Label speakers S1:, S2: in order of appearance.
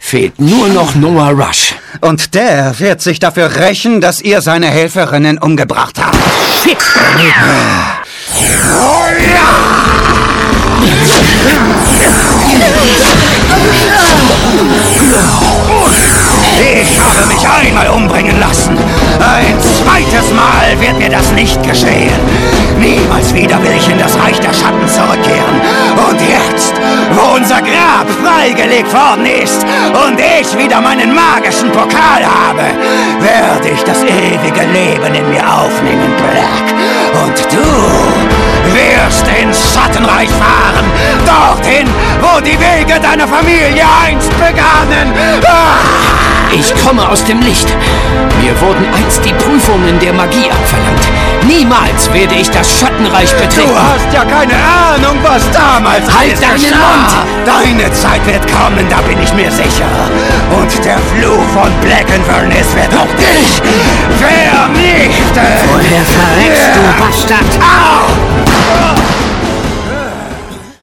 S1: Fehlt nur noch Noah Rush.
S2: Und der wird sich dafür rächen, dass ihr seine Helferinnen umgebracht habt.
S1: Shit!
S2: Ich habe mich einmal umbringen lassen. Ein zweites Mal wird mir das nicht geschehen. Niemals wieder will ich in das Reich der Schatten zurückkehren. Und jetzt, wo unser Grab freigelegt worden ist und ich wieder meinen magischen Pokal habe, werde ich das ewige Leben in mir aufnehmen, Black. Und du wirst ins Schattenreich fahren, dorthin, wo die Wege deiner Familie einst begannen.
S1: Ich komme aus dem Licht. Mir wurden einst die Prüfungen der Magie abverlangt. Niemals werde ich das Schattenreich betreten.
S2: Du hast ja keine Ahnung, was damals
S1: Halt deinen Mund!
S2: Deine Zeit wird kommen, da bin ich mir sicher. Und der Fluch von Black Inverness wird auch dich vernichten.
S1: Woher verreckst du, Bastard?